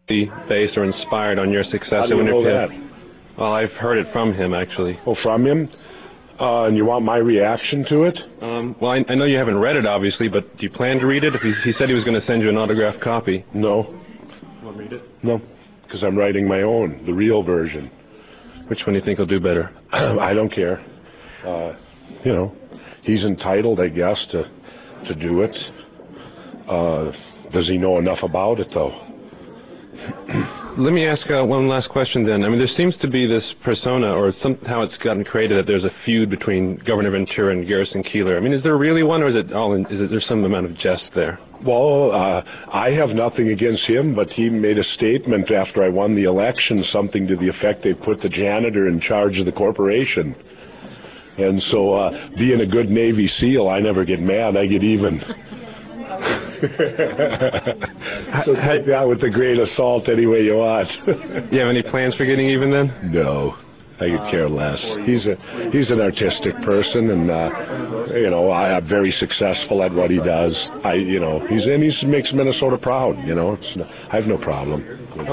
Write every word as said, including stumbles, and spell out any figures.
based or inspired on your success. How do you know that? Well, I've heard it from him, actually. Oh, from him? Uh, and you want my reaction to it? Um, well, I, I know you haven't read it, obviously, but do you plan to read it? If he, he said he was going to send you an autographed copy. No. You want to read it? No, because I'm writing my own, the real version. Which one do you think will do better? I don't care. Uh, you know, he's entitled, I guess, to, to do it. Uh, does he know enough about it, though? Let me ask uh, one last question then. I mean, there seems to be this persona, or somehow it's gotten created, that there's a feud between Governor Ventura and Garrison Keillor. I mean, is there really one, or is it all in, is it, there's some amount of jest there? Well, uh, I have nothing against him, but he made a statement after I won the election, something to the effect they put the janitor in charge of the corporation. And so, uh, being a good Navy SEAL, I never get mad, I get even. So take that with a grain of salt any way you want. You have any plans for getting even then? No, I could care less. He's a he's an artistic person, and uh, you know, I am very successful at what he does. I you know he's and he makes Minnesota proud. You know, it's no, I have no problem.